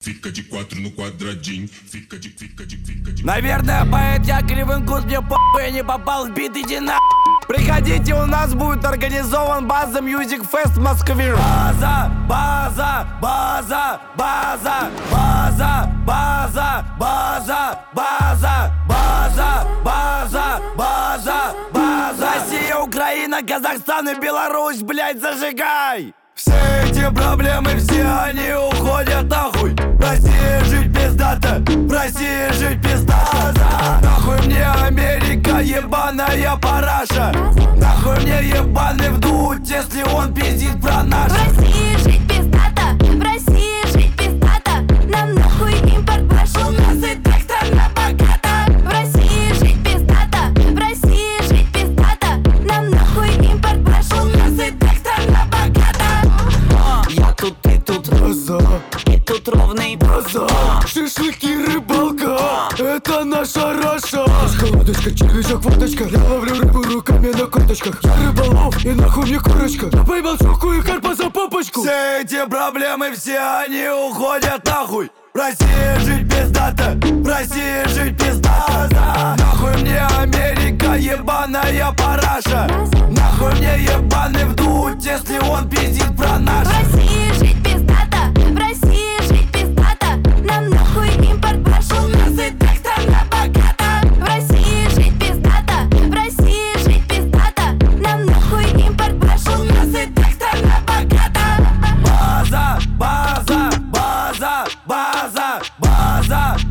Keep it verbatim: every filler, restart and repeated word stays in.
Fica de quatro no quadradinho, fica de, fica de, fica de. Наверное, поэт я Кривенкут, мне похуй, я не попал в бит, иди на. Приходите, у нас будет организован База Music Fest в Москве. База, база, база, база, база, база, база, база, база, база, база, база. Россия, Украина, Казахстан и Беларусь, блять, зажигай! Все эти проблемы, все они уходят нахуй. В России жить пиздато, в России жить пиздато. Нахуй мне Америка, ебаная параша. Нахуй мне ебаный вдуть, если он пиздит про наш. В России жить пиздато, в России жить пиздато. Нам нахуй импорт пошел, у нас и так страна богата. В России жить пиздато, в России жить пиздато. Нам нахуй импорт пошел, у нас и так страна богата. Я тут, ты тут, База, и тут ровный база, шашлыки, рыбалка, это наша Раша. Холодочка, червячок, водочка, я ловлю рыбу руками на корточках. Я рыболов, и нахуй мне курочка. Я поймал щуку и карпа за попочку. Все эти проблемы, все они уходят нахуй. В России жить пиздато, в России жить пиздато. Нахуй мне Америка, ебаная параша. Нахуй мне ебаный вдуть, если он пиздит про наш. В России жить пиздато, в России жить пиздато. Нам нахуй импорт пошел, у нас и так страна богата. В России жить пиздато, в России жить пиздато. Нам нахуй импорт пошел, у нас и так страна богата. База, база, база, база, база,